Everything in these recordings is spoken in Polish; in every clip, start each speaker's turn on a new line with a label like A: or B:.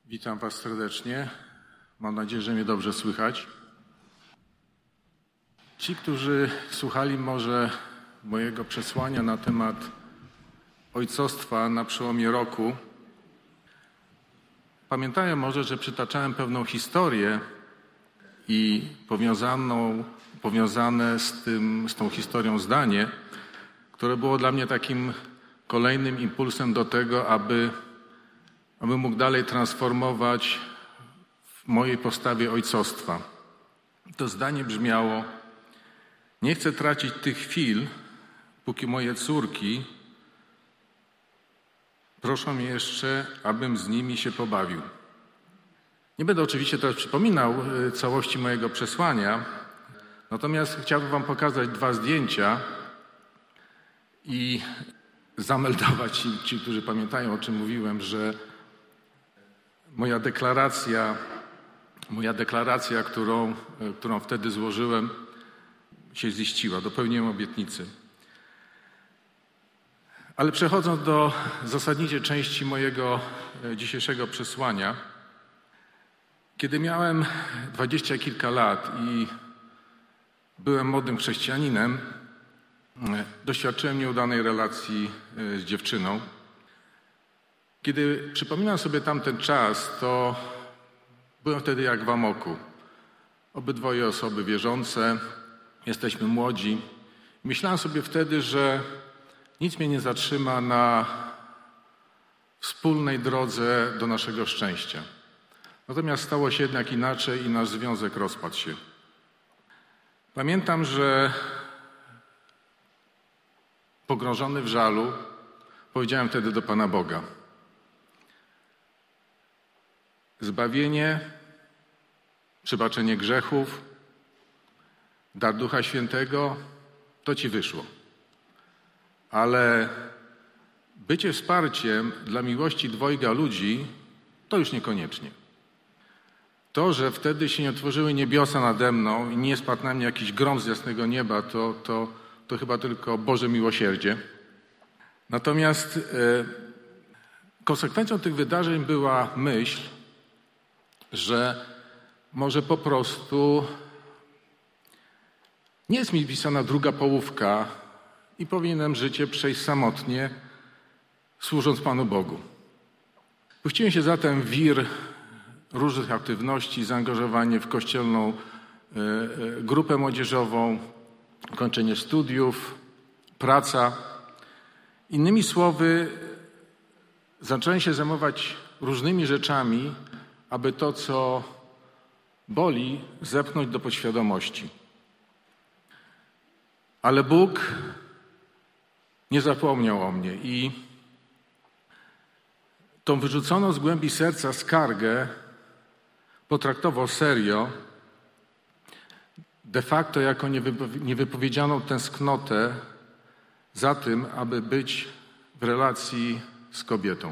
A: Witam Was serdecznie. Mam nadzieję, że mnie dobrze słychać. Ci, którzy słuchali może mojego przesłania na temat ojcostwa na przełomie roku, pamiętają może, że przytaczałem pewną historię i powiązane z tą historią zdanie, które było dla mnie takim kolejnym impulsem do tego, aby mógł dalej transformować w mojej postawie ojcostwa. To zdanie brzmiało: nie chcę tracić tych chwil, póki moje córki proszą mnie jeszcze, abym z nimi się pobawił. Nie będę oczywiście teraz przypominał całości mojego przesłania, natomiast chciałbym Wam pokazać 2 zdjęcia i zameldować ci, którzy pamiętają, o czym mówiłem, że moja deklaracja, którą wtedy złożyłem, się ziściła, dopełniłem obietnicy. Ale przechodząc do zasadniczej części mojego dzisiejszego przesłania, kiedy miałem 20 kilka lat i byłem młodym chrześcijaninem, doświadczyłem nieudanej relacji z dziewczyną. Kiedy przypominam sobie tamten czas, to byłem wtedy jak w amoku. Obydwoje osoby wierzące, jesteśmy młodzi. Myślałem sobie wtedy, że nic mnie nie zatrzyma na wspólnej drodze do naszego szczęścia. Natomiast stało się jednak inaczej i nasz związek rozpadł się. Pamiętam, że pogrążony w żalu powiedziałem wtedy do Pana Boga: zbawienie, przebaczenie grzechów, dar Ducha Świętego, to Ci wyszło. Ale bycie wsparciem dla miłości dwojga ludzi, to już niekoniecznie. To, że wtedy się nie otworzyły niebiosa nade mną i nie spadł na mnie jakiś grom z jasnego nieba, to chyba tylko Boże miłosierdzie. Natomiast konsekwencją tych wydarzeń była myśl, że może po prostu nie jest mi pisana druga połówka i powinienem życie przejść samotnie, służąc Panu Bogu. Puściłem się zatem w wir różnych aktywności, zaangażowanie w kościelną grupę młodzieżową, kończenie studiów, praca. Innymi słowy, zacząłem się zajmować różnymi rzeczami, aby to, co boli, zepchnąć do podświadomości. Ale Bóg nie zapomniał o mnie i tą wyrzuconą z głębi serca skargę potraktował serio, de facto jako niewypowiedzianą tęsknotę za tym, aby być w relacji z kobietą.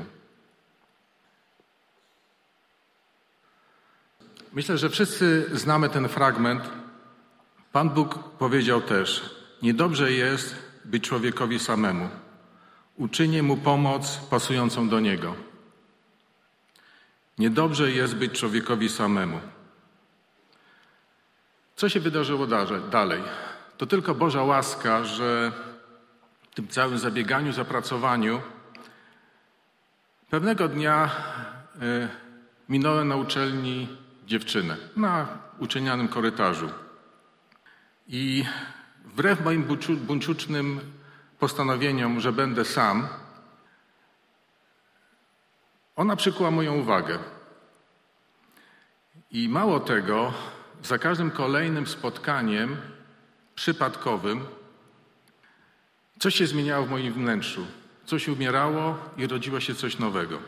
A: Myślę, że wszyscy znamy ten fragment. Pan Bóg powiedział też: niedobrze jest być człowiekowi samemu. Uczynię mu pomoc pasującą do niego. Niedobrze jest być człowiekowi samemu. Co się wydarzyło dalej? To tylko Boża łaska, że w tym całym zabieganiu, zapracowaniu pewnego dnia minąłem na uczelni dziewczynę, na uczelnianym korytarzu. I wbrew moim buńczucznym postanowieniom, że będę sam, ona przykuła moją uwagę. I mało tego, za każdym kolejnym spotkaniem przypadkowym coś się zmieniało w moim wnętrzu. Coś umierało i rodziło się coś nowego.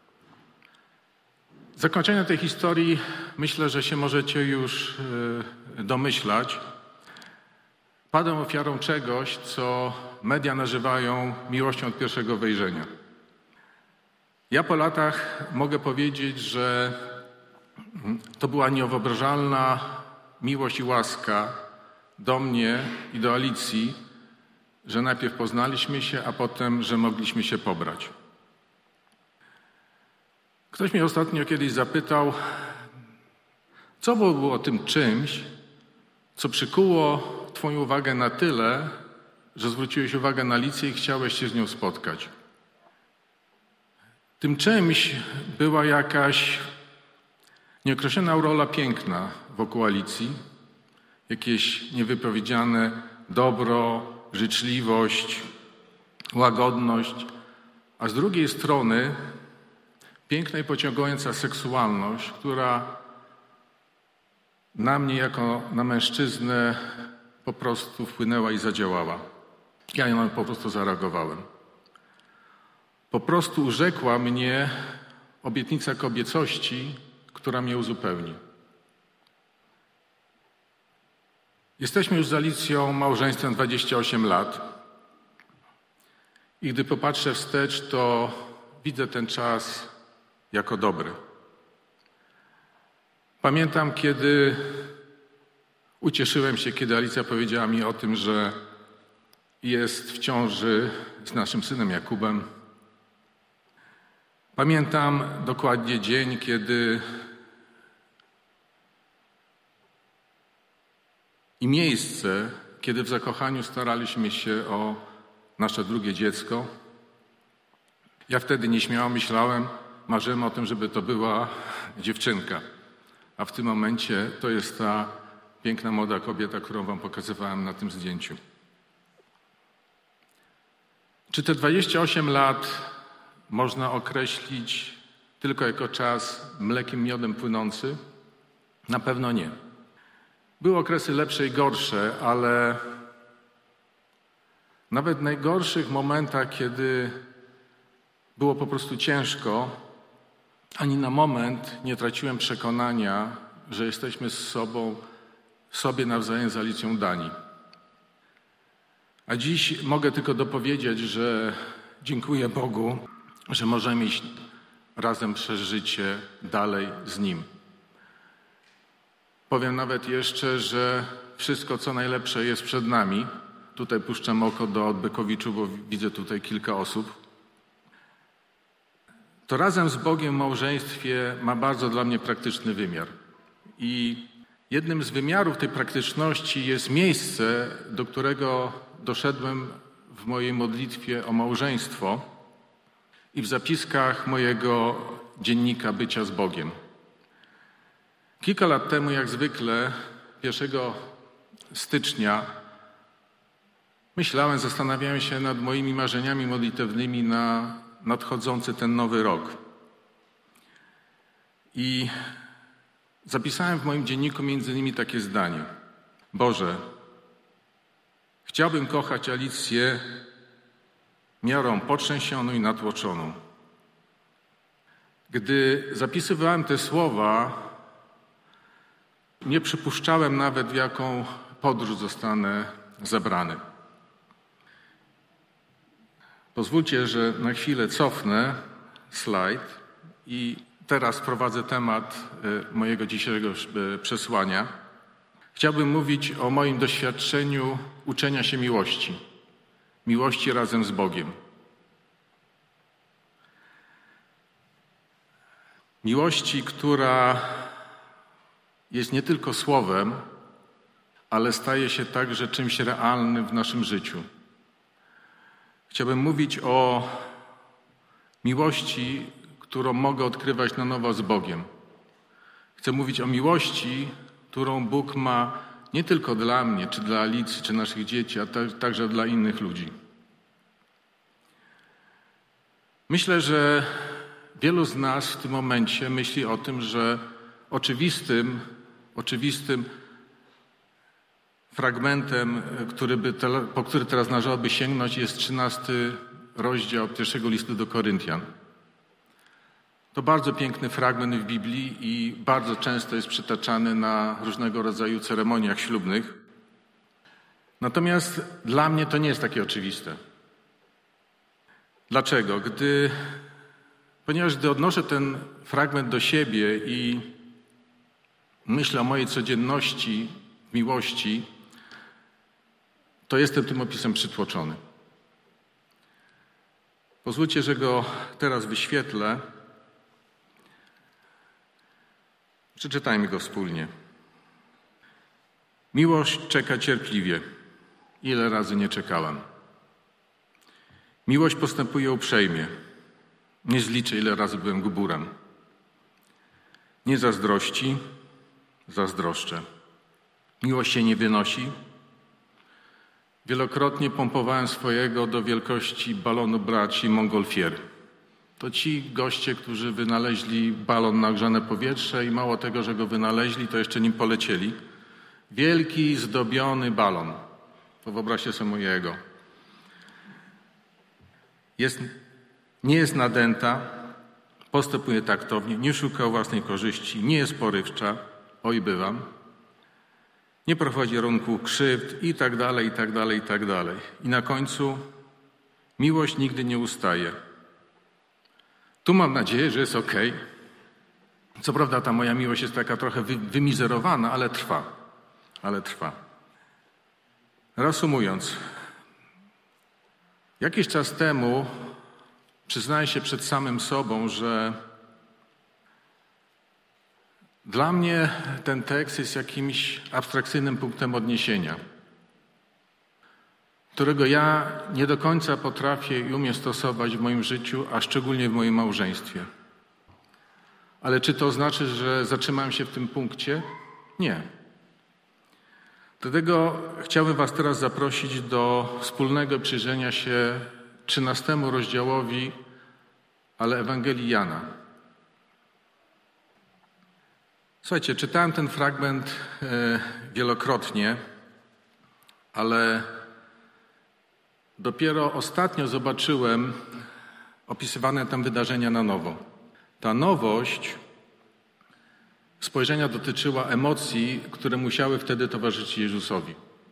A: Z zakończenia tej historii myślę, że się możecie już domyślać. Padłem ofiarą czegoś, co media nazywają miłością od pierwszego wejrzenia. Ja po latach mogę powiedzieć, że to była niewyobrażalna miłość i łaska do mnie i do Alicji, że najpierw poznaliśmy się, a potem, że mogliśmy się pobrać. Ktoś mnie ostatnio kiedyś zapytał, co było tym czymś, co przykuło Twoją uwagę na tyle, że zwróciłeś uwagę na Alicję i chciałeś się z nią spotkać. Tym czymś była jakaś nieokreślona aureola piękna wokół Alicji, jakieś niewypowiedziane dobro, życzliwość, łagodność, a z drugiej strony piękna i pociągająca seksualność, która na mnie jako na mężczyznę po prostu wpłynęła i zadziałała. Ja na nią po prostu zareagowałem. Po prostu urzekła mnie obietnica kobiecości, która mnie uzupełni. Jesteśmy już z Alicją małżeństwem 28 lat i gdy popatrzę wstecz, to widzę ten czas jako dobry. Pamiętam, kiedy ucieszyłem się, kiedy Alicja powiedziała mi o tym, że jest w ciąży z naszym synem Jakubem. Pamiętam dokładnie dzień, kiedy i miejsce, kiedy w zakochaniu staraliśmy się o nasze drugie dziecko. Ja wtedy nieśmiało myślałem, marzyłem o tym, żeby to była dziewczynka. A w tym momencie to jest ta piękna, młoda kobieta, którą wam pokazywałem na tym zdjęciu. Czy te 28 lat można określić tylko jako czas mlekiem, miodem płynący? Na pewno nie. Były okresy lepsze i gorsze, ale nawet w najgorszych momentach, kiedy było po prostu ciężko, ani na moment nie traciłem przekonania, że jesteśmy sobie nawzajem z Alicją dani. A dziś mogę tylko dopowiedzieć, że dziękuję Bogu, że możemy iść razem przez życie dalej z Nim. Powiem nawet jeszcze, że wszystko, co najlepsze jest przed nami. Tutaj puszczam oko do Odbykowiczów, bo widzę tutaj kilka osób. To razem z Bogiem w małżeństwie ma bardzo dla mnie praktyczny wymiar. I jednym z wymiarów tej praktyczności jest miejsce, do którego doszedłem w mojej modlitwie o małżeństwo i w zapiskach mojego dziennika bycia z Bogiem. Kilka lat temu, jak zwykle, 1 stycznia zastanawiałem się nad moimi marzeniami modlitewnymi na nadchodzący ten nowy rok. I zapisałem w moim dzienniku między innymi takie zdanie. Boże, chciałbym kochać Alicję miarą potrzęsioną i natłoczoną. Gdy zapisywałem te słowa, nie przypuszczałem nawet, w jaką podróż zostanę zabrany. Pozwólcie, że na chwilę cofnę slajd i teraz wprowadzę temat mojego dzisiejszego przesłania. Chciałbym mówić o moim doświadczeniu uczenia się miłości. Miłości razem z Bogiem. Miłości, która jest nie tylko słowem, ale staje się także czymś realnym w naszym życiu. Chciałbym mówić o miłości, którą mogę odkrywać na nowo z Bogiem. Chcę mówić o miłości, którą Bóg ma nie tylko dla mnie, czy dla Alicji, czy naszych dzieci, a także dla innych ludzi. Myślę, że wielu z nas w tym momencie myśli o tym, że oczywistym fragmentem, po który teraz należałoby sięgnąć, jest 13 rozdział 1 listu do Koryntian. To bardzo piękny fragment w Biblii i bardzo często jest przytaczany na różnego rodzaju ceremoniach ślubnych. Natomiast dla mnie to nie jest takie oczywiste. Dlaczego? Ponieważ gdy odnoszę ten fragment do siebie i myślę o mojej codzienności, miłości, to jestem tym opisem przytłoczony. Pozwólcie, że go teraz wyświetlę. Przeczytajmy go wspólnie. Miłość czeka cierpliwie. Ile razy nie czekałem. Miłość postępuje uprzejmie. Nie zliczę, ile razy byłem guburem. Nie zazdrości, zazdroszczę. Miłość się nie wynosi. Wielokrotnie pompowałem swojego do wielkości balonu braci Montgolfier. To ci goście, którzy wynaleźli balon na grzane powietrze i mało tego, że go wynaleźli, to jeszcze nim polecieli. Wielki, zdobiony balon. To wyobraźcie sobie mojego. Nie jest nadęta, postępuje taktownie, nie szuka własnej korzyści, nie jest porywcza, oj bywam. Nie prowadzi rąku krzywd i tak dalej, i tak dalej, i tak dalej. I na końcu miłość nigdy nie ustaje. Tu mam nadzieję, że jest okej. Co prawda ta moja miłość jest taka trochę wymizerowana, ale trwa. Reasumując, jakiś czas temu przyznaję się przed samym sobą, że dla mnie ten tekst jest jakimś abstrakcyjnym punktem odniesienia, którego ja nie do końca potrafię i umiem stosować w moim życiu, a szczególnie w moim małżeństwie. Ale czy to znaczy, że zatrzymałem się w tym punkcie? Nie. Dlatego chciałbym Was teraz zaprosić do wspólnego przyjrzenia się 13 rozdziałowi, ale Ewangelii Jana. Słuchajcie, czytałem ten fragment wielokrotnie, ale dopiero ostatnio zobaczyłem opisywane tam wydarzenia na nowo. Ta nowość spojrzenia dotyczyła emocji, które musiały wtedy towarzyszyć Jezusowi.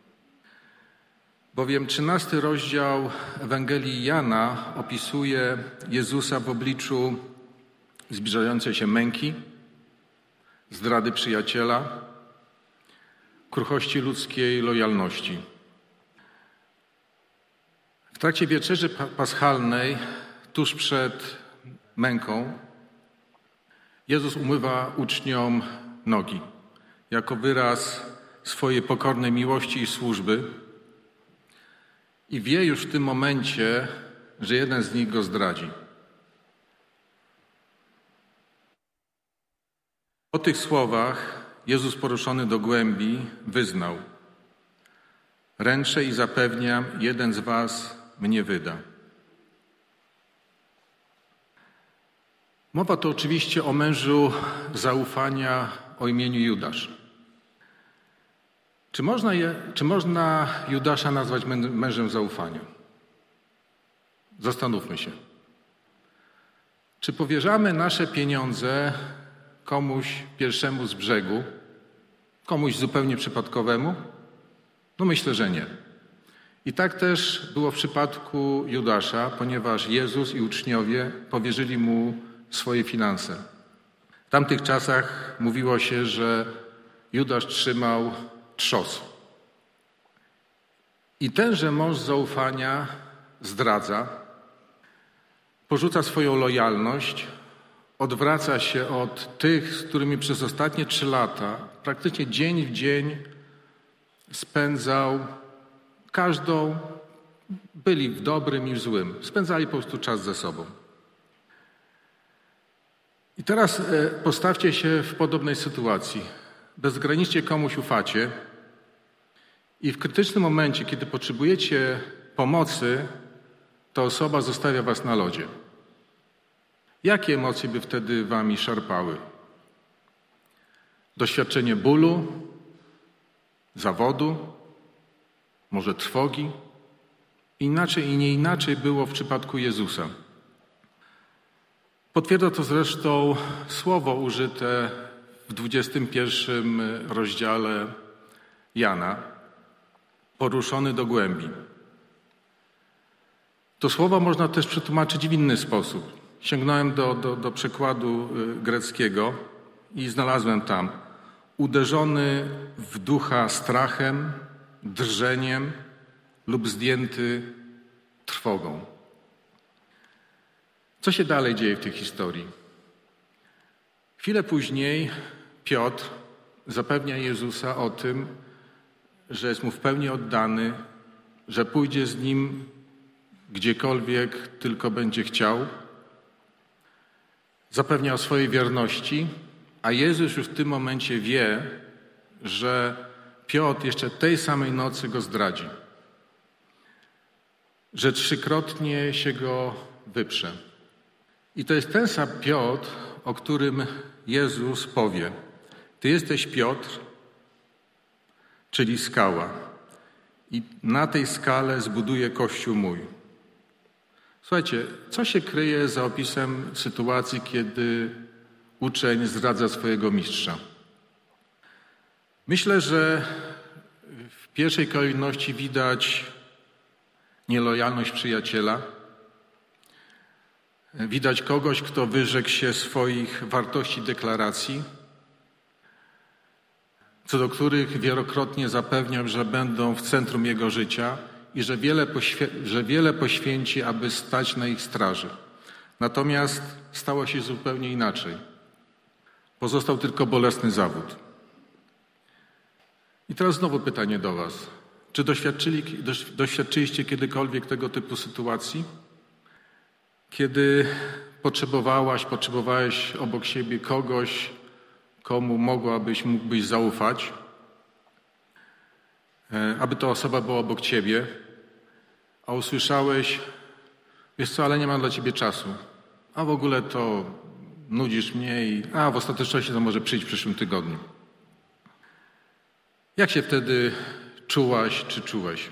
A: Bowiem 13 rozdział Ewangelii Jana opisuje Jezusa w obliczu zbliżającej się męki, zdrady przyjaciela, kruchości ludzkiej lojalności. W trakcie wieczerzy paschalnej, tuż przed męką, Jezus umywa uczniom nogi jako wyraz swojej pokornej miłości i służby i wie już w tym momencie, że jeden z nich go zdradzi. Po tych słowach Jezus poruszony do głębi wyznał: ręczę i zapewniam, jeden z was mnie wyda. Mowa tu oczywiście o mężu zaufania o imieniu Judasz. Czy można Judasza nazwać mężem zaufania? Zastanówmy się. Czy powierzamy nasze pieniądze komuś pierwszemu z brzegu, komuś zupełnie przypadkowemu? No myślę, że nie. I tak też było w przypadku Judasza, ponieważ Jezus i uczniowie powierzyli mu swoje finanse. W tamtych czasach mówiło się, że Judasz trzymał trzos. I tenże mąż zaufania zdradza, porzuca swoją lojalność, odwraca się od tych, z którymi przez ostatnie 3 lata praktycznie dzień w dzień spędzał byli w dobrym i w złym. Spędzali po prostu czas ze sobą. I teraz postawcie się w podobnej sytuacji. Bezgranicznie komuś ufacie i w krytycznym momencie, kiedy potrzebujecie pomocy, ta osoba zostawia was na lodzie. Jakie emocje by wtedy wami szarpały? Doświadczenie bólu, zawodu, może trwogi? Inaczej i nie inaczej było w przypadku Jezusa. Potwierdza to zresztą słowo użyte w 21 rozdziale Jana, poruszony do głębi. To słowo można też przetłumaczyć w inny sposób. Sięgnąłem do przekładu greckiego i znalazłem tam: uderzony w ducha strachem, drżeniem lub zdjęty trwogą. Co się dalej dzieje w tej historii? Chwilę później Piotr zapewnia Jezusa o tym, że jest mu w pełni oddany, że pójdzie z nim gdziekolwiek tylko będzie chciał. Zapewnia o swojej wierności, a Jezus już w tym momencie wie, że Piotr jeszcze tej samej nocy go zdradzi, że 3-krotnie się go wyprze. I to jest ten sam Piotr, o którym Jezus powie: Ty jesteś Piotr, czyli skała, i na tej skale zbuduję Kościół mój. Słuchajcie, co się kryje za opisem sytuacji, kiedy uczeń zdradza swojego mistrza? Myślę, że w pierwszej kolejności widać nielojalność przyjaciela. Widać kogoś, kto wyrzekł się swoich wartości deklaracji, co do których wielokrotnie zapewniał, że będą w centrum jego życia i że wiele poświęci, aby stać na ich straży. Natomiast stało się zupełnie inaczej. Pozostał tylko bolesny zawód. I teraz znowu pytanie do was. Czy doświadczyliście kiedykolwiek tego typu sytuacji? Kiedy potrzebowałeś obok siebie kogoś, komu mógłbyś zaufać, aby ta osoba była obok ciebie, a usłyszałeś: wiesz co, ale nie mam dla ciebie czasu, a w ogóle to nudzisz mnie a w ostateczności to może przyjść w przyszłym tygodniu. Jak się wtedy czułaś czy czułeś?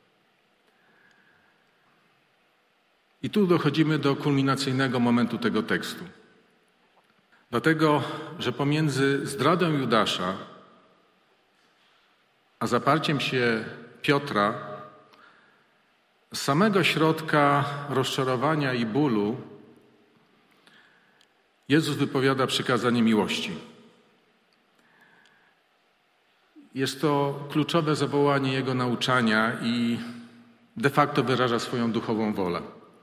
A: I tu dochodzimy do kulminacyjnego momentu tego tekstu. Dlatego, że pomiędzy zdradą Judasza a zaparciem się Piotra, z samego środka rozczarowania i bólu, Jezus wypowiada przykazanie miłości. Jest to kluczowe zawołanie Jego nauczania i de facto wyraża swoją duchową wolę.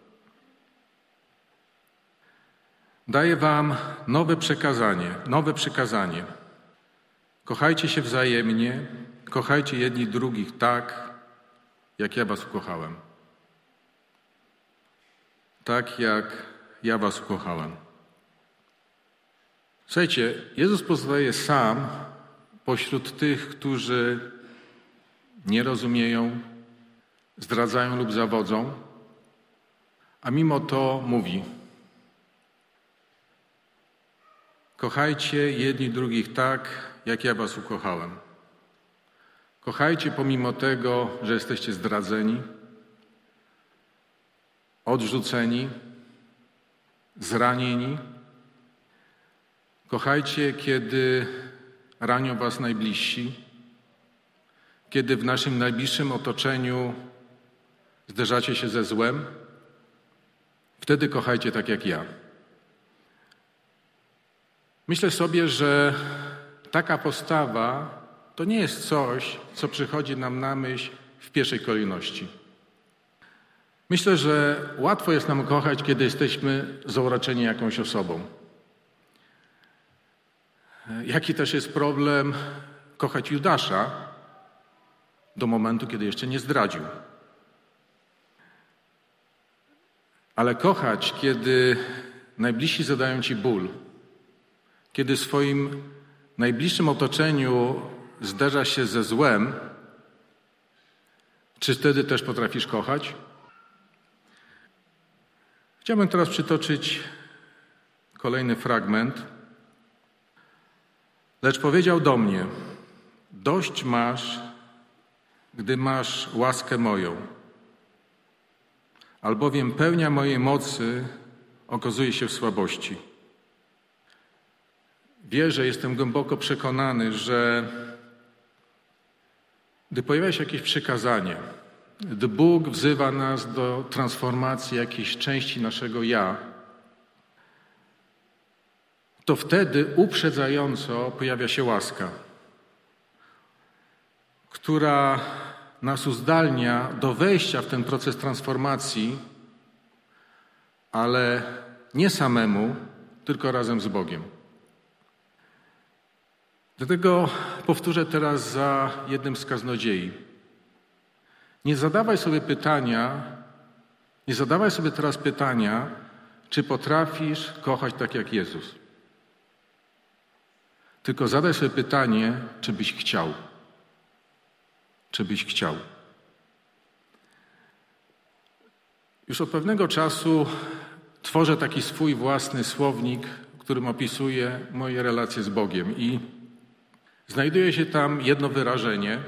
A: Daję wam nowe przykazanie. Kochajcie się wzajemnie, kochajcie jedni drugich tak, jak ja was ukochałem. Tak, jak ja was ukochałem. Słuchajcie, Jezus pozostaje sam pośród tych, którzy nie rozumieją, zdradzają lub zawodzą, a mimo to mówi: kochajcie jedni drugich tak, jak ja was ukochałem. Kochajcie pomimo tego, że jesteście zdradzeni, odrzuceni, zranieni. Kochajcie, kiedy ranią was najbliżsi, kiedy w naszym najbliższym otoczeniu zderzacie się ze złem. Wtedy kochajcie tak jak ja. Myślę sobie, że taka postawa to nie jest coś, co przychodzi nam na myśl w pierwszej kolejności. Myślę, że łatwo jest nam kochać, kiedy jesteśmy zauroczeni jakąś osobą. Jaki też jest problem kochać Judasza do momentu, kiedy jeszcze nie zdradził. Ale kochać, kiedy najbliżsi zadają ci ból, kiedy w swoim najbliższym otoczeniu zderza się ze złem, czy wtedy też potrafisz kochać? Chciałbym teraz przytoczyć kolejny fragment. Lecz powiedział do mnie: dość masz, gdy masz łaskę moją, albowiem pełnia mojej mocy okazuje się w słabości. Wierzę, jestem głęboko przekonany, że gdy pojawia się jakieś przykazanie, gdy Bóg wzywa nas do transformacji jakiejś części naszego ja, to wtedy uprzedzająco pojawia się łaska, która nas uzdalnia do wejścia w ten proces transformacji, ale nie samemu, tylko razem z Bogiem. Dlatego powtórzę teraz za jednym z kaznodziei. Nie zadawaj sobie teraz pytania, czy potrafisz kochać tak jak Jezus. Tylko zadaj sobie pytanie, czy byś chciał. Czy byś chciał. Już od pewnego czasu tworzę taki swój własny słownik, w którym opisuję moje relacje z Bogiem i znajduje się tam jedno wyrażenie,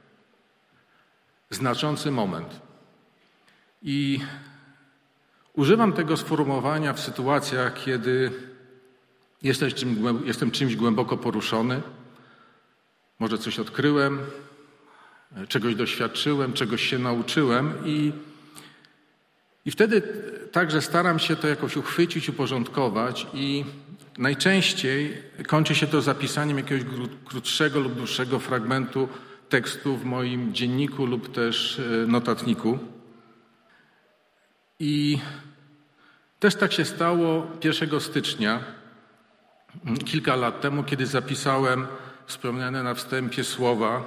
A: znaczący moment. I używam tego sformułowania w sytuacjach, kiedy jestem czymś głęboko poruszony, może coś odkryłem, czegoś doświadczyłem, czegoś się nauczyłem i wtedy także staram się to jakoś uchwycić, uporządkować i najczęściej kończy się to zapisaniem jakiegoś krótszego lub dłuższego fragmentu tekstu w moim dzienniku lub też notatniku. I też tak się stało 1 stycznia, kilka lat temu, kiedy zapisałem wspomniane na wstępie słowa: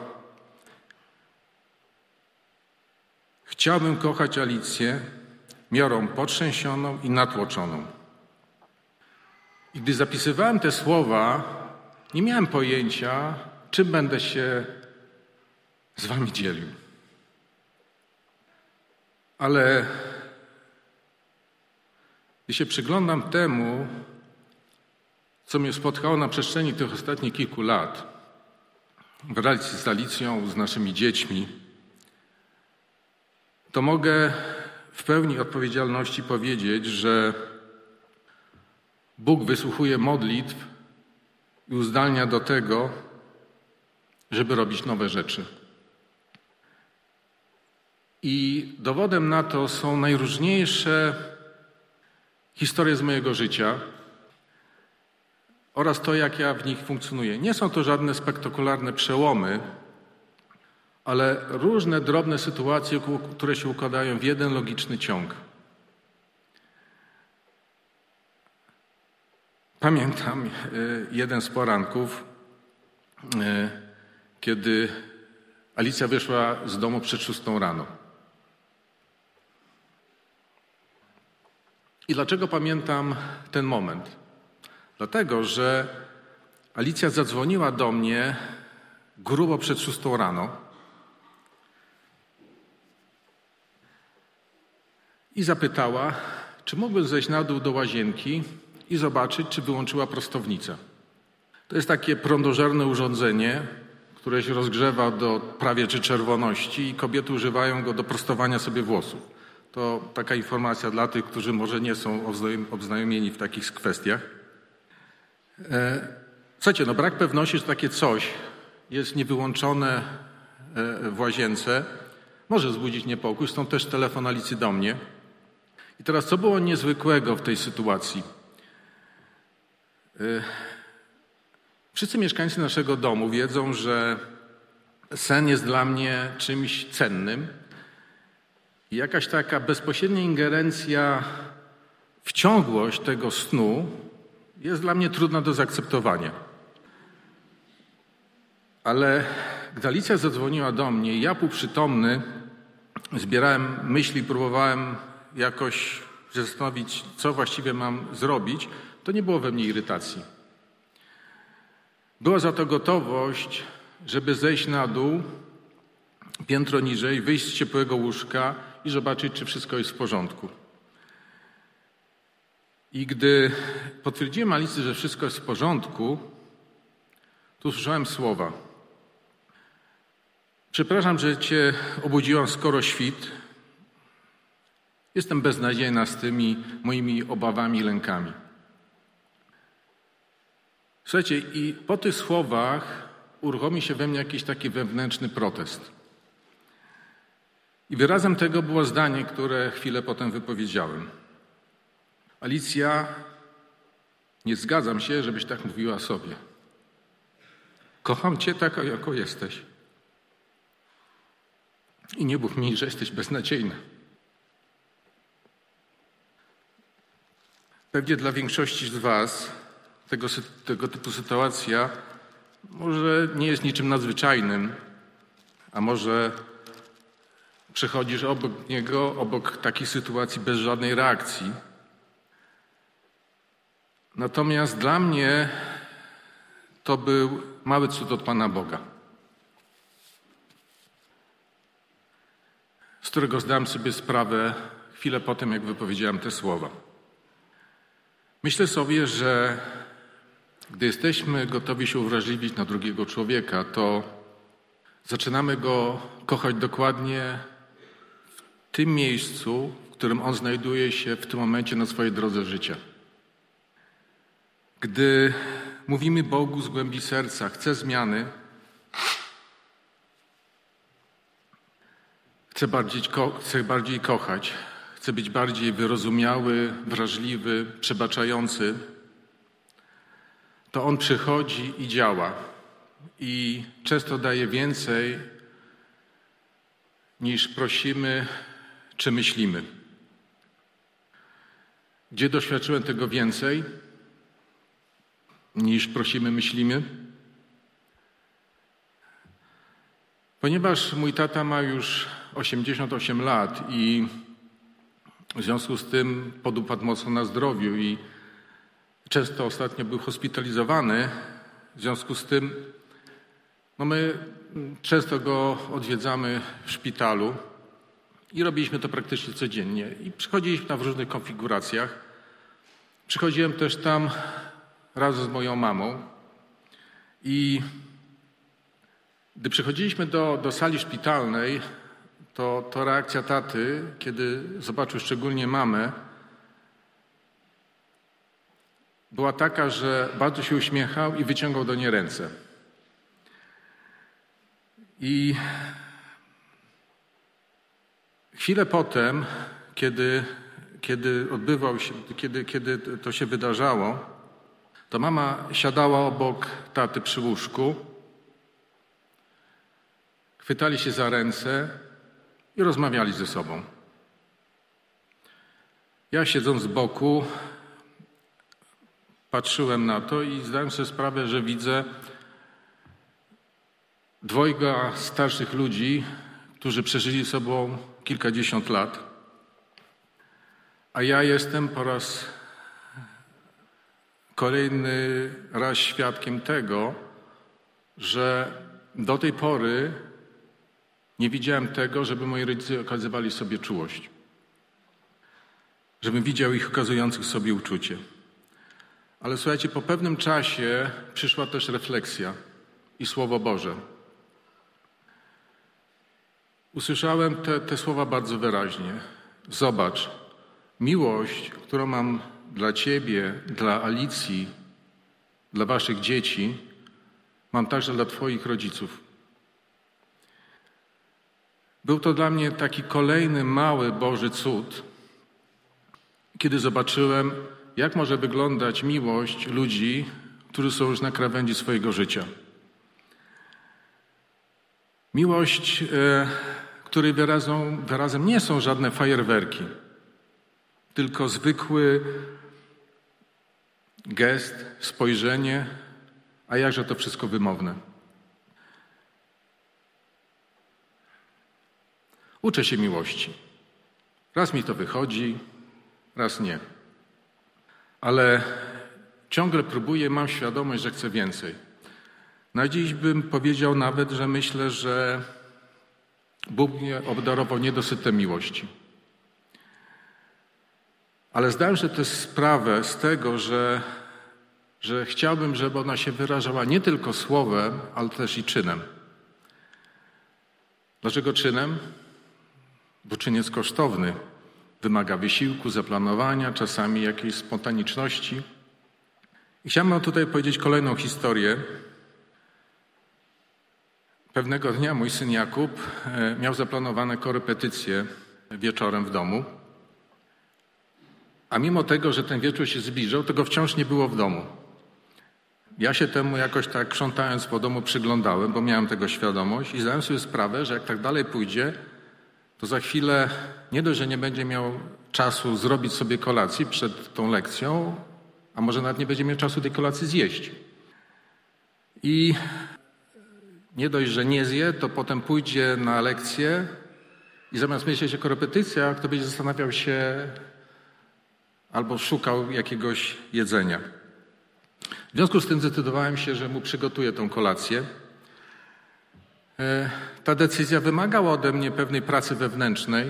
A: chciałbym kochać Alicję miarą potrzęsioną i natłoczoną. I gdy zapisywałem te słowa, nie miałem pojęcia, czym będę się z wami dzielił. Ale gdy się przyglądam temu, co mnie spotkało na przestrzeni tych ostatnich kilku lat, w relacji z Alicją, z naszymi dziećmi, to mogę w pełni odpowiedzialności powiedzieć, że Bóg wysłuchuje modlitw i uzdalnia do tego, żeby robić nowe rzeczy. I dowodem na to są najróżniejsze historie z mojego życia oraz to, jak ja w nich funkcjonuję. Nie są to żadne spektakularne przełomy, ale różne drobne sytuacje, które się układają w jeden logiczny ciąg. Pamiętam jeden z poranków, kiedy Alicja wyszła z domu przed 6 rano. I dlaczego pamiętam ten moment? Dlatego, że Alicja zadzwoniła do mnie grubo przed 6 rano i zapytała, czy mógłbym zejść na dół do łazienki i zobaczyć, czy wyłączyła prostownicę. To jest takie prądożerne urządzenie, które się rozgrzewa do prawie czy czerwoności i kobiety używają go do prostowania sobie włosów. To taka informacja dla tych, którzy może nie są obznajomieni w takich kwestiach. Słuchajcie, brak pewności, że takie coś jest niewyłączone w łazience, może wzbudzić niepokój, stąd też telefon Alicji do mnie. I teraz, co było niezwykłego w tej sytuacji? Wszyscy mieszkańcy naszego domu wiedzą, że sen jest dla mnie czymś cennym i jakaś taka bezpośrednia ingerencja w ciągłość tego snu jest dla mnie trudna do zaakceptowania. Ale gdy Alicja zadzwoniła do mnie, ja półprzytomny zbierałem myśli, próbowałem jakoś zastanowić, co właściwie mam zrobić, to nie było we mnie irytacji. Była za to gotowość, żeby zejść na dół, piętro niżej, wyjść z ciepłego łóżka i zobaczyć, czy wszystko jest w porządku. I gdy potwierdziłem Alicji, że wszystko jest w porządku, to usłyszałem słowa: przepraszam, że cię obudziłam skoro świt. Jestem beznadziejna z tymi moimi obawami i lękami. Słuchajcie, i po tych słowach uruchomi się we mnie jakiś taki wewnętrzny protest. I wyrazem tego było zdanie, które chwilę potem wypowiedziałem. Alicja, nie zgadzam się, żebyś tak mówiła sobie. Kocham cię taka, jako jesteś. I nie mów mi, że jesteś beznadziejna. Pewnie dla większości z was tego typu sytuacja może nie jest niczym nadzwyczajnym, a może przechodzisz obok niego, obok takiej sytuacji bez żadnej reakcji. Natomiast dla mnie to był mały cud od Pana Boga, z którego zdałem sobie sprawę chwilę po tym, jak wypowiedziałem te słowa. Myślę sobie, że gdy jesteśmy gotowi się uwrażliwić na drugiego człowieka, to zaczynamy go kochać dokładnie w tym miejscu, w którym on znajduje się w tym momencie na swojej drodze życia. Gdy mówimy Bogu z głębi serca, chcę zmiany, chcę bardziej kochać, chcę być bardziej wyrozumiały, wrażliwy, przebaczający, to On przychodzi i działa. I często daje więcej, niż prosimy czy myślimy. Gdzie doświadczyłem tego więcej, niż prosimy, myślimy? Ponieważ mój tata ma już 88 lat i w związku z tym podupadł mocno na zdrowiu i często ostatnio był hospitalizowany, w związku z tym my często go odwiedzamy w szpitalu i robiliśmy to praktycznie codziennie. I przychodziliśmy tam w różnych konfiguracjach. Przychodziłem też tam razem z moją mamą i gdy przychodziliśmy do sali szpitalnej, to reakcja taty, kiedy zobaczył szczególnie mamę, była taka, że bardzo się uśmiechał i wyciągał do niej ręce. I chwilę potem, kiedy to się wydarzało, to mama siadała obok taty przy łóżku, chwytali się za ręce i rozmawiali ze sobą. Ja siedząc z boku, patrzyłem na to i zdałem sobie sprawę, że widzę dwojga starszych ludzi, którzy przeżyli sobą kilkadziesiąt lat, a ja jestem po raz kolejny raz świadkiem tego, że do tej pory nie widziałem tego, żeby moi rodzice okazywali sobie czułość. Żebym widział ich okazujących sobie uczucie. Ale słuchajcie, po pewnym czasie przyszła też refleksja i Słowo Boże. Usłyszałem te słowa bardzo wyraźnie. Zobacz, miłość, którą mam dla Ciebie, dla Alicji, dla Waszych dzieci, mam także dla Twoich rodziców. Był to dla mnie taki kolejny mały Boży cud, kiedy zobaczyłem, jak może wyglądać miłość ludzi, którzy są już na krawędzi swojego życia. Miłość, której wyrazem nie są żadne fajerwerki, tylko zwykły gest, spojrzenie, a jakże to wszystko wymowne. Uczę się miłości. Raz mi to wychodzi, raz nie. Ale ciągle próbuję, mam świadomość, że chcę więcej. Na dziś bym powiedział nawet, że myślę, że Bóg mnie obdarował niedosytem miłości. Ale zdałem sobie też sprawę z tego, że chciałbym, żeby ona się wyrażała nie tylko słowem, ale też i czynem. Dlaczego czynem? Bo czyn jest kosztowny. Wymaga wysiłku, zaplanowania, czasami jakiejś spontaniczności. I chciałbym tutaj powiedzieć kolejną historię. Pewnego dnia mój syn Jakub miał zaplanowane korepetycje wieczorem w domu. A mimo tego, że ten wieczór się zbliżał, to go wciąż nie było w domu. Ja się temu jakoś tak krzątając po domu przyglądałem, bo miałem tego świadomość i zdałem sobie sprawę, że jak tak dalej pójdzie, to za chwilę nie dość, że nie będzie miał czasu zrobić sobie kolacji przed tą lekcją, a może nawet nie będzie miał czasu tej kolacji zjeść. I nie dość, że nie zje, to potem pójdzie na lekcję i zamiast myśleć o korepetycjach, to będzie zastanawiał się albo szukał jakiegoś jedzenia. W związku z tym zdecydowałem się, że mu przygotuję tą kolację. Ta decyzja wymagała ode mnie pewnej pracy wewnętrznej,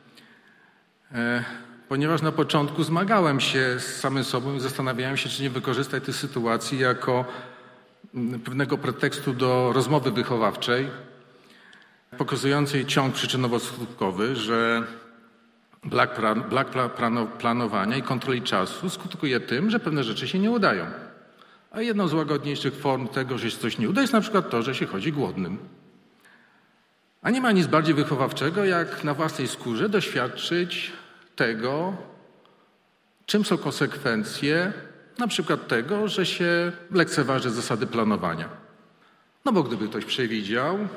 A: ponieważ na początku zmagałem się z samym sobą i zastanawiałem się, czy nie wykorzystać tej sytuacji jako pewnego pretekstu do rozmowy wychowawczej, pokazującej ciąg przyczynowo-skutkowy, że brak planowania i kontroli czasu skutkuje tym, że pewne rzeczy się nie udają. A jedną z łagodniejszych form tego, że się coś nie uda, jest na przykład to, że się chodzi głodnym. A nie ma nic bardziej wychowawczego, jak na własnej skórze doświadczyć tego, czym są konsekwencje na przykład tego, że się lekceważy zasady planowania. No bo gdyby ktoś przewidział,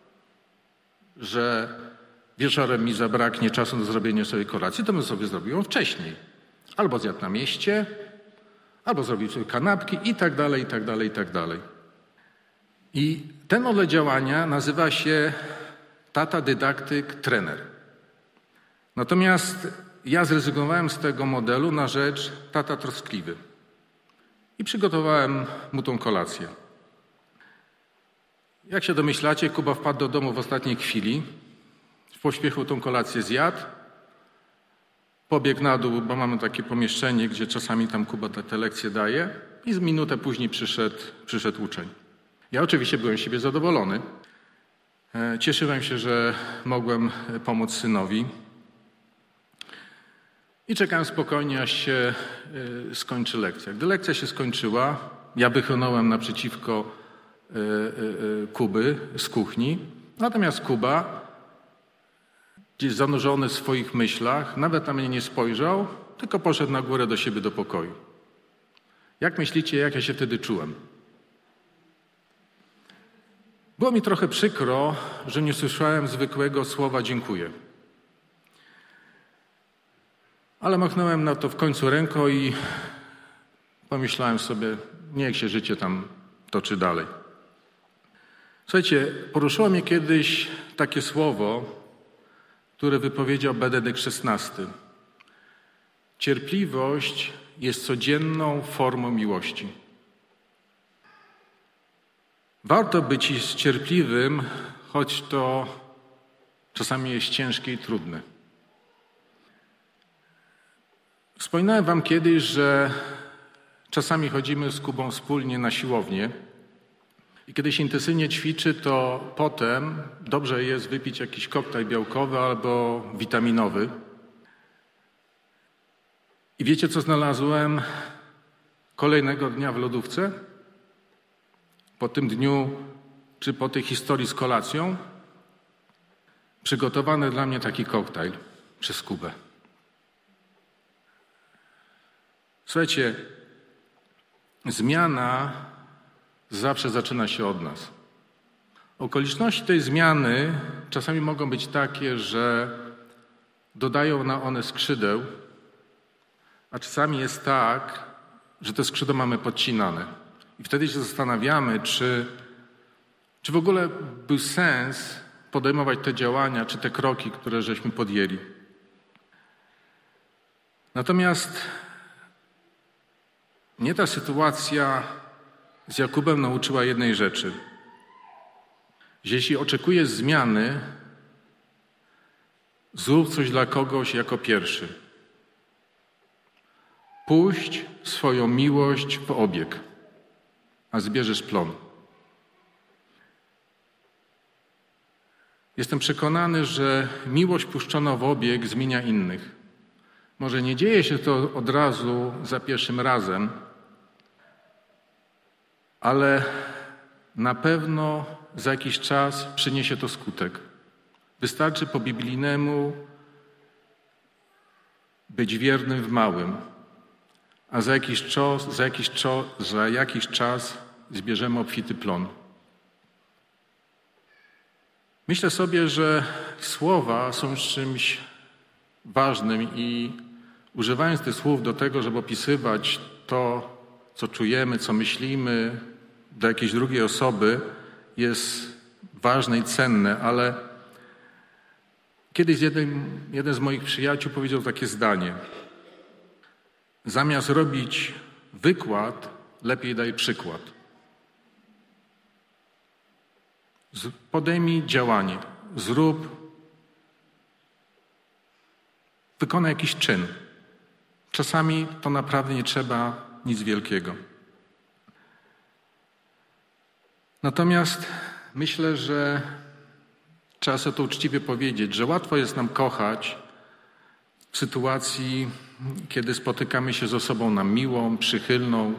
A: że wieczorem mi zabraknie czasu na zrobienie sobie kolacji, to bym sobie zrobił ją wcześniej. Albo zjadł na mieście, albo zrobił sobie kanapki i tak dalej, i tak dalej, i tak dalej. I ten model działania nazywa się tata, dydaktyk, trener. Natomiast ja zrezygnowałem z tego modelu na rzecz tata troskliwy. I przygotowałem mu tą kolację. Jak się domyślacie, Kuba wpadł do domu w ostatniej chwili. W pośpiechu tą kolację zjadł. Pobiegł na dół, bo mamy takie pomieszczenie, gdzie czasami tam Kuba te lekcje daje. I z minutę później przyszedł uczeń. Ja oczywiście byłem z siebie zadowolony. Cieszyłem się, że mogłem pomóc synowi. I czekałem spokojnie, aż się skończy lekcja. Gdy lekcja się skończyła, ja wychłonąłem naprzeciwko Kuby z kuchni. Natomiast Kuba, gdzieś zanurzony w swoich myślach, nawet na mnie nie spojrzał, tylko poszedł na górę do siebie do pokoju. Jak myślicie, jak ja się wtedy czułem? Było mi trochę przykro, że nie słyszałem zwykłego słowa dziękuję. Ale machnąłem na to w końcu ręką i pomyślałem sobie, niech się życie tam toczy dalej. Słuchajcie, poruszyło mnie kiedyś takie słowo, które wypowiedział Benedykt XVI. Cierpliwość jest codzienną formą miłości. Warto być cierpliwym, choć to czasami jest ciężkie i trudne. Wspominałem wam kiedyś, że czasami chodzimy z Kubą wspólnie na siłownię i kiedy się intensywnie ćwiczy, to potem dobrze jest wypić jakiś koktajl białkowy albo witaminowy. I wiecie, co znalazłem kolejnego dnia w lodówce? Po tym dniu, czy po tej historii z kolacją, przygotowany dla mnie taki koktajl przez Kubę. Słuchajcie, zmiana zawsze zaczyna się od nas. Okoliczności tej zmiany czasami mogą być takie, że dodają na one skrzydeł, a czasami jest tak, że te skrzydła mamy podcinane. I wtedy się zastanawiamy, czy w ogóle był sens podejmować te działania, czy te kroki, które żeśmy podjęli. Natomiast mnie ta sytuacja z Jakubem nauczyła jednej rzeczy. Że jeśli oczekujesz zmiany, zrób coś dla kogoś jako pierwszy. Puść swoją miłość w obieg, a zbierzesz plon. Jestem przekonany, że miłość puszczona w obieg zmienia innych. Może nie dzieje się to od razu za pierwszym razem, ale na pewno za jakiś czas przyniesie to skutek. Wystarczy po biblijnemu być wiernym w małym, a za jakiś czas zbierzemy obfity plon. Myślę sobie, że słowa są czymś ważnym i używając tych słów do tego, żeby opisywać to, co czujemy, co myślimy, do jakiejś drugiej osoby jest ważne i cenne, ale kiedyś jeden z moich przyjaciół powiedział takie zdanie. Zamiast robić wykład, lepiej daj przykład. Podejmij działanie, wykonaj jakiś czyn. Czasami to naprawdę nie trzeba nic wielkiego. Natomiast myślę, że trzeba sobie to uczciwie powiedzieć, że łatwo jest nam kochać w sytuacji, kiedy spotykamy się z osobą nam miłą, przychylną,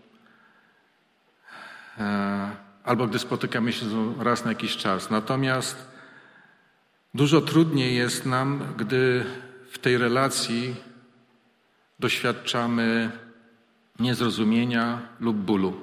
A: albo gdy spotykamy się raz na jakiś czas. Natomiast dużo trudniej jest nam, gdy w tej relacji doświadczamy niezrozumienia lub bólu.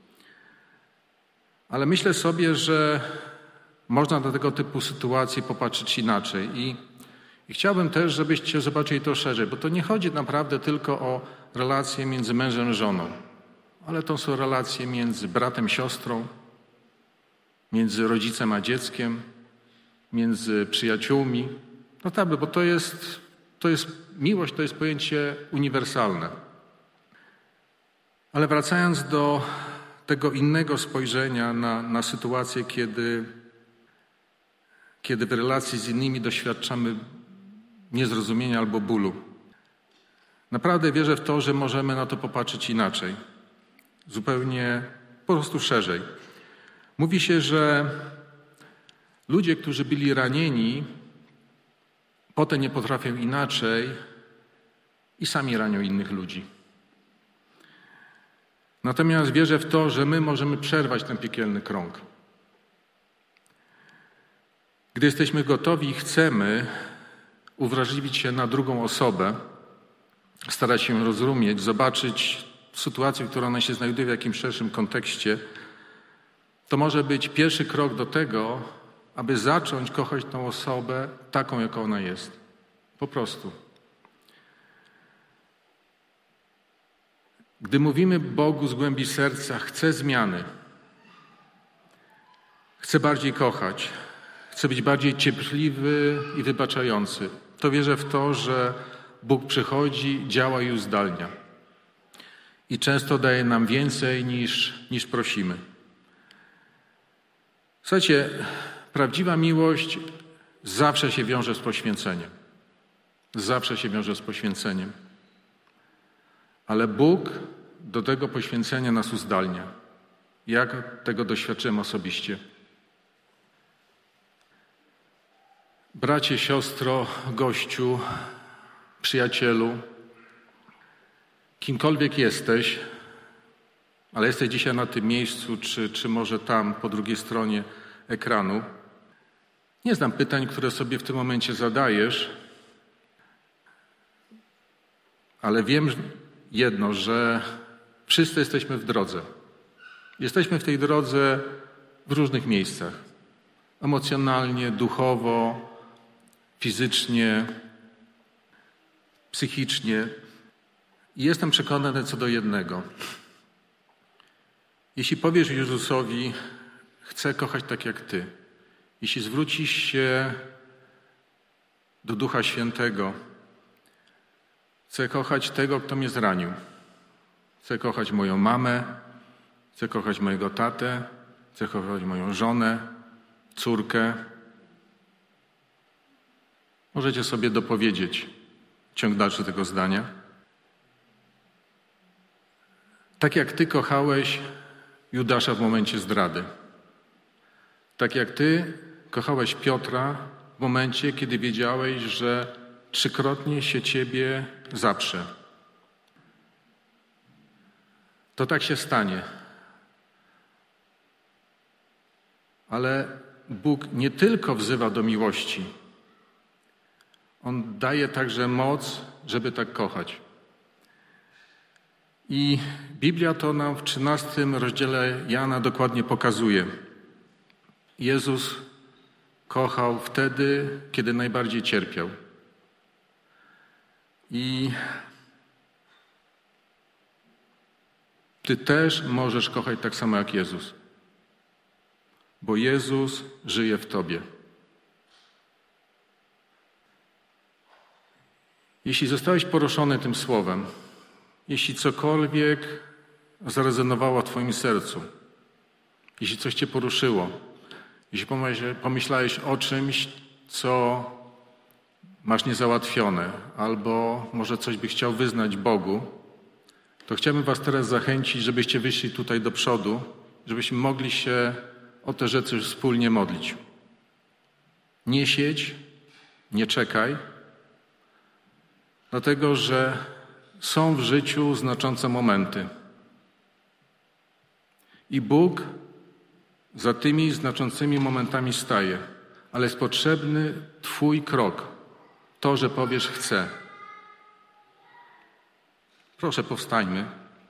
A: Ale myślę sobie, że można na tego typu sytuacje popatrzeć inaczej. I chciałbym też, żebyście zobaczyli to szerzej, bo to nie chodzi naprawdę tylko o relacje między mężem i żoną, ale to są relacje między bratem, siostrą, między rodzicem a dzieckiem, między przyjaciółmi. Naprawdę, bo to jest miłość, to jest pojęcie uniwersalne. Ale wracając do tego innego spojrzenia na sytuację, kiedy w relacji z innymi doświadczamy niezrozumienia albo bólu. Naprawdę wierzę w to, że możemy na to popatrzeć inaczej. Zupełnie po prostu szerzej. Mówi się, że ludzie, którzy byli ranieni, potem nie potrafią inaczej i sami ranią innych ludzi. Natomiast wierzę w to, że my możemy przerwać ten piekielny krąg. Gdy jesteśmy gotowi i chcemy uwrażliwić się na drugą osobę, starać się ją zrozumieć, zobaczyć sytuację, w której ona się znajduje w jakimś szerszym kontekście, to może być pierwszy krok do tego, aby zacząć kochać tą osobę taką, jaka ona jest. Po prostu. Gdy mówimy Bogu z głębi serca, chcę zmiany, chcę bardziej kochać, chcę być bardziej cierpliwy i wybaczający, to wierzę w to, że Bóg przychodzi, działa i uzdalnia. I często daje nam więcej niż prosimy. Słuchajcie, prawdziwa miłość zawsze się wiąże z poświęceniem. Zawsze się wiąże z poświęceniem. Ale Bóg do tego poświęcenia nas uzdalnia. Jak tego doświadczyłem osobiście. Bracie, siostro, gościu, przyjacielu, kimkolwiek jesteś, ale jesteś dzisiaj na tym miejscu, czy może tam, po drugiej stronie ekranu. Nie znam pytań, które sobie w tym momencie zadajesz, ale wiem jedno, że wszyscy jesteśmy w drodze. Jesteśmy w tej drodze w różnych miejscach. Emocjonalnie, duchowo, fizycznie, psychicznie. I jestem przekonany co do jednego. Jeśli powiesz Jezusowi, chcę kochać tak jak Ty, jeśli zwrócisz się do Ducha Świętego, chcę kochać tego, kto mnie zranił. Chcę kochać moją mamę, chcę kochać mojego tatę, chcę kochać moją żonę, córkę. Możecie sobie dopowiedzieć ciąg dalszy tego zdania. Tak jak Ty kochałeś Judasza w momencie zdrady. Tak jak Ty kochałeś Piotra w momencie, kiedy wiedziałeś, że 3-krotnie się Ciebie zaprze. To tak się stanie. Ale Bóg nie tylko wzywa do miłości. On daje także moc, żeby tak kochać. I Biblia to nam w 13 rozdziale Jana dokładnie pokazuje. Jezus kochał wtedy, kiedy najbardziej cierpiał. I Ty też możesz kochać tak samo jak Jezus, bo Jezus żyje w tobie. Jeśli zostałeś poruszony tym słowem, jeśli cokolwiek zarezonowało w twoim sercu, jeśli coś cię poruszyło, jeśli pomyślałeś o czymś, co masz niezałatwione, albo może coś byś chciał wyznać Bogu, to chciałbym was teraz zachęcić, żebyście wyszli tutaj do przodu, żebyśmy mogli się o te rzeczy wspólnie modlić. Nie siedź, nie czekaj, dlatego że są w życiu znaczące momenty. I Bóg za tymi znaczącymi momentami staje, ale jest potrzebny twój krok. To, że powiesz chcę. Proszę, powstańmy.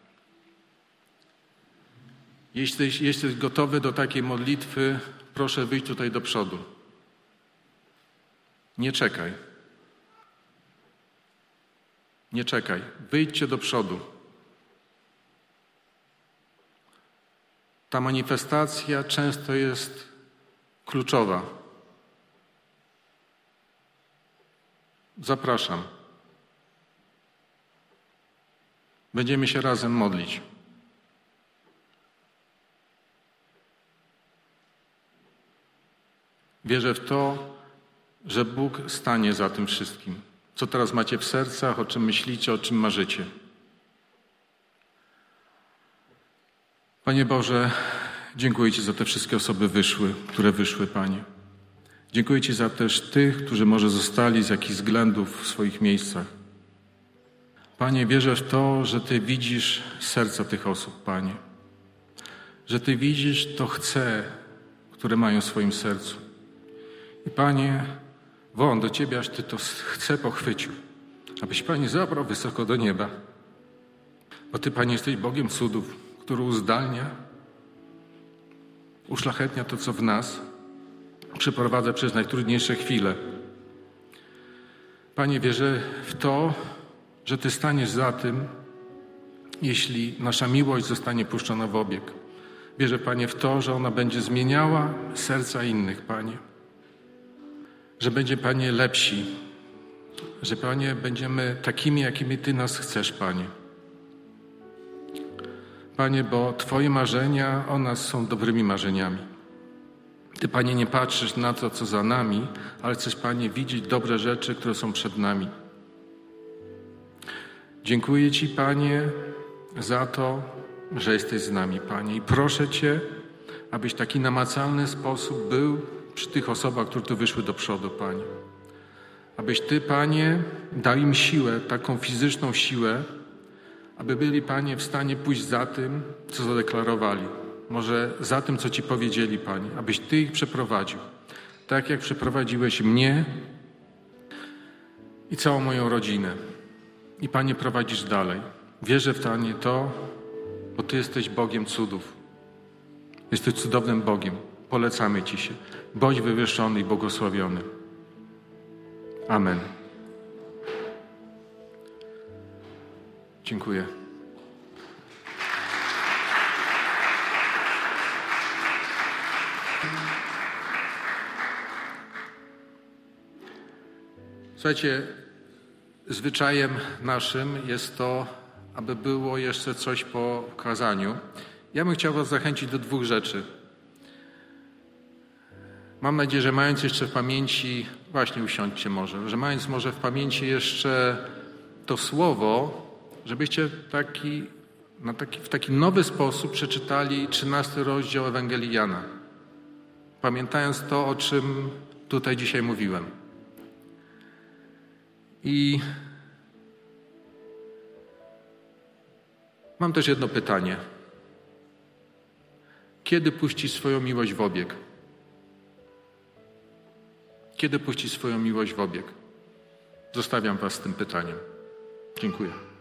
A: Jeśli jesteś gotowy do takiej modlitwy, proszę wyjść tutaj do przodu. Nie czekaj. Nie czekaj. Wyjdźcie do przodu. Ta manifestacja często jest kluczowa. Zapraszam. Będziemy się razem modlić. Wierzę w to, że Bóg stanie za tym wszystkim. Co teraz macie w sercach, o czym myślicie, o czym marzycie. Panie Boże, dziękuję Ci za te wszystkie osoby które wyszły, Panie. Dziękuję Ci za też tych, którzy może zostali z jakichś względów w swoich miejscach. Panie, wierzę w to, że Ty widzisz serca tych osób, Panie. Że Ty widzisz to chcę, które mają w swoim sercu. I Panie, wołam do Ciebie, aż Ty to chcę pochwycił. Abyś, Panie, zabrał wysoko do nieba. Bo Ty, Panie, jesteś Bogiem cudów, który uzdalnia, uszlachetnia to, co w nas, przeprowadza przez najtrudniejsze chwile. Panie, wierzę w to, że Ty staniesz za tym, jeśli nasza miłość zostanie puszczona w obieg. Wierzę, Panie, w to, że ona będzie zmieniała serca innych, Panie. Że będzie, Panie, lepsi. Że, Panie, będziemy takimi, jakimi Ty nas chcesz, Panie. Panie, bo Twoje marzenia o nas są dobrymi marzeniami. Ty, Panie, nie patrzysz na to, co za nami, ale chcesz, Panie, widzieć dobre rzeczy, które są przed nami. Dziękuję Ci, Panie, za to, że jesteś z nami, Panie. I proszę Cię, abyś w taki namacalny sposób był przy tych osobach, które tu wyszły do przodu, Panie. Abyś Ty, Panie, dał im siłę, taką fizyczną siłę, aby byli, Panie, w stanie pójść za tym, co zadeklarowali. Może za tym, co Ci powiedzieli, Panie. Abyś Ty ich przeprowadził. Tak jak przeprowadziłeś mnie i całą moją rodzinę. I, Panie, prowadzisz dalej. Wierzę w Panie to, bo Ty jesteś Bogiem cudów. Jesteś cudownym Bogiem. Polecamy Ci się. Bądź wywyższony i błogosławiony. Amen. Dziękuję. Słuchajcie, zwyczajem naszym jest to, aby było jeszcze coś po kazaniu. Ja bym chciał was zachęcić do dwóch rzeczy. Mam nadzieję, że mając jeszcze w pamięci, właśnie usiądźcie może, że mając może w pamięci jeszcze to słowo, żebyście w taki nowy sposób przeczytali 13 rozdział Ewangelii Jana. Pamiętając to, o czym tutaj dzisiaj mówiłem. I mam też jedno pytanie. Kiedy puścisz swoją miłość w obieg? Kiedy puścisz swoją miłość w obieg? Zostawiam was z tym pytaniem. Dziękuję.